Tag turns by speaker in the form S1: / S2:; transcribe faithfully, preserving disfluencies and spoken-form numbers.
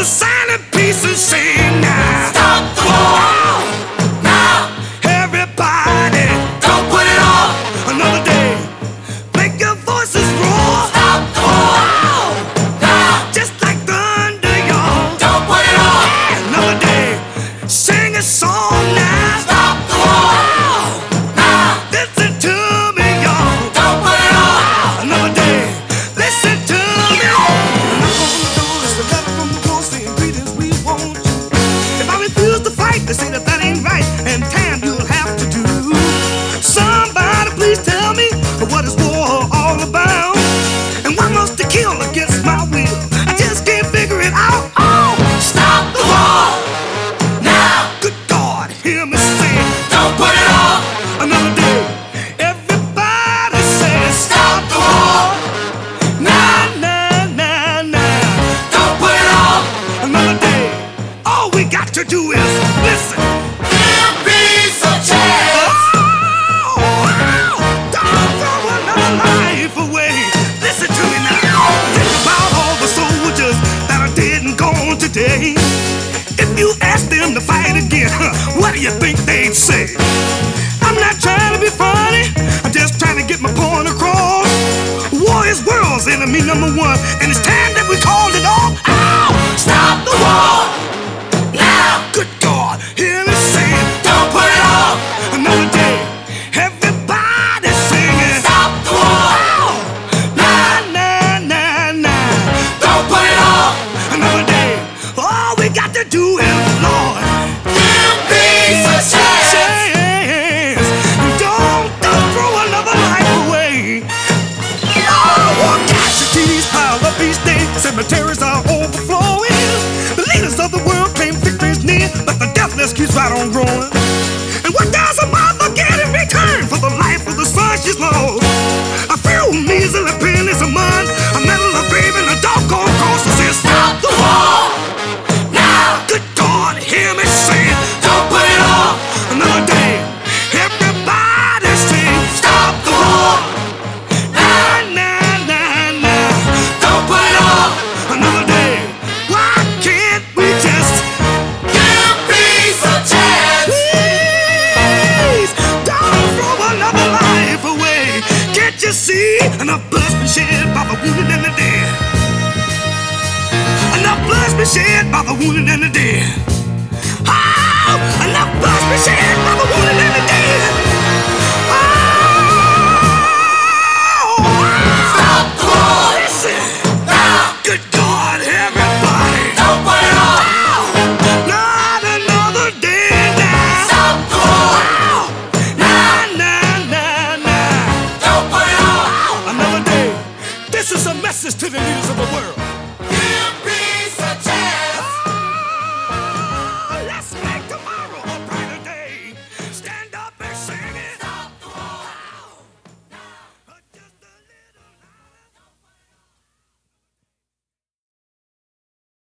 S1: a sign of peace and saying now.
S2: Stop the war now.
S1: Everybody,
S2: Don't put it off.
S1: another day. Make your voices roar.
S2: Stop the war now.
S1: Just like thunder, y'all.
S2: Don't put it off.
S1: Another day. Sing a song now.
S2: Stop the war now.
S1: Listen to me, y'all.
S2: Don't put it off.
S1: Another day. Listen to me. Knock on the door, it's a letter from the boss saying greetings, we want you. If I refuse to fight, they say that that ain't right, and time you'll have to do. Somebody please tell me what is war all about, and why must they kill against my will? I just can't figure it out. Oh,
S2: Stop the war now.
S1: good God, hear me say
S2: Don't put it off.
S1: another day. Everybody says
S2: Stop the war now.
S1: nah, nah, nah.
S2: Don't put it off.
S1: Another day. All we got to do is listen.
S2: Give peace a chance.
S1: Oh, wow. Don't throw another life away. Listen to me now. Think about all the soldiers that are dead and gone today. If you ask them to fight again, what do you think they'd say? I'm not trying to be funny. I'm just trying to get my point across. War is world's enemy number one, and it's time that we called it off. Ow!
S2: Stop the war now.
S1: Good God, hear me saying
S2: Don't put it off.
S1: another day. Everybody singing.
S2: Stop the war now.
S1: Nah, nah, nah, nah.
S2: Don't put it off.
S1: Another day. All we got to do is, Lord,
S2: Give peace a chance.
S1: chance. Don't, don't throw another life away. Oh, war casualties pile up each day. Cemeteries are overflowing. The leaders of the world claim victory's near, but the death list keeps right on growing. And what does a mother get in return for the life of the son she's lost? A few measly pennies a month, a medal, a grave, and a doggone cross that says
S2: Stop the war now.
S1: good God, hear me saying
S2: Don't put it off.
S1: another day. Everybody sing
S2: Stop the war
S1: nah,
S2: now.
S1: nah, nah, nah.
S2: Don't put it off.
S1: Another day. Why can't we just
S2: Give peace a chance.
S1: please don't throw another life away? Can't you see enough blood's been shed by the wounded and the dead? Enough blood's been shed by the wounded and the dead.